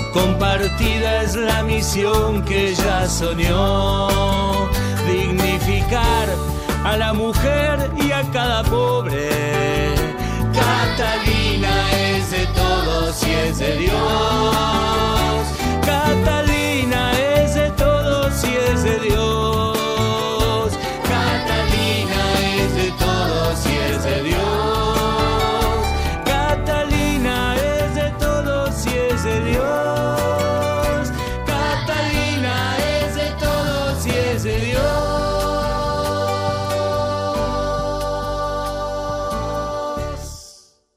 Compartida es la misión que ella soñó, dignificar a la mujer y a cada pobre. Catalina es de todos y es de Dios.